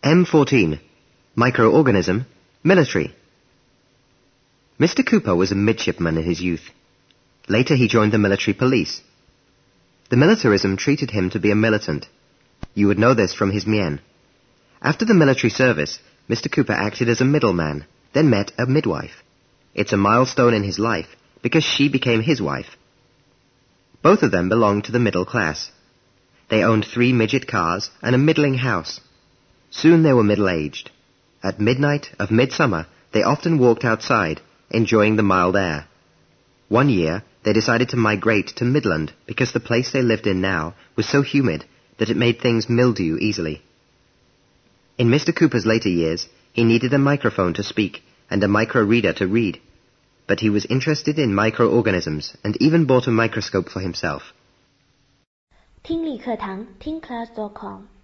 M14. Microorganism, military. Mr. Cooper was a midshipman in his youth. Later he joined the military police. The militarism treated him to be a militant. You would know this from his mien. After the military service, Mr. Cooper acted as a middleman, then met a midwife. It's a milestone in his life, because she became his wife. Both of them belonged to the middle class. They owned 3 midget cars and a middling house. Soon they were middle-aged. At midnight of midsummer, they often walked outside, enjoying the mild air. One year, they decided to migrate to Midland because the place they lived in now was so humid that it made things mildew easily. In Mr. Cooper's later years, he needed a microphone to speak and a micro-reader to read. But he was interested in microorganisms and even bought a microscope for himself. 听力课堂听class.com